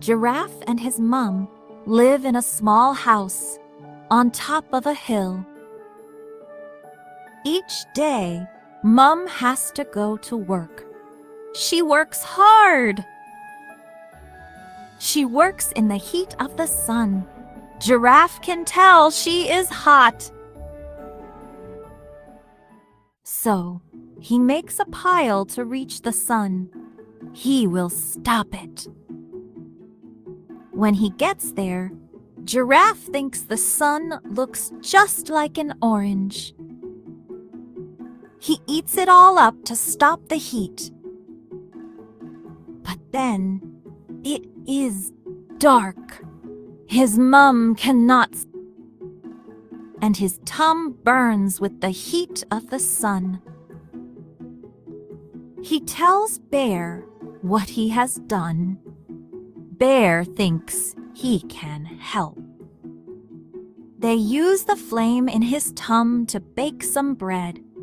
Giraffe and his mom live in a small house on top of a hill. Each day, Mom has to go to work. She works hard. She works in the heat of the sun. Giraffe can tell she is hot. So, he makes a pile to reach the sun. He will stop it. When he gets there, Giraffe thinks the sun looks just like an orange. He eats it all up to stop the heat. But then, it is dark. His mom cannot, and his tongue burns with the heat of the sun. He tells Bear what he has done. Bear thinks he can help. They use the flame in his tongue to bake some bread.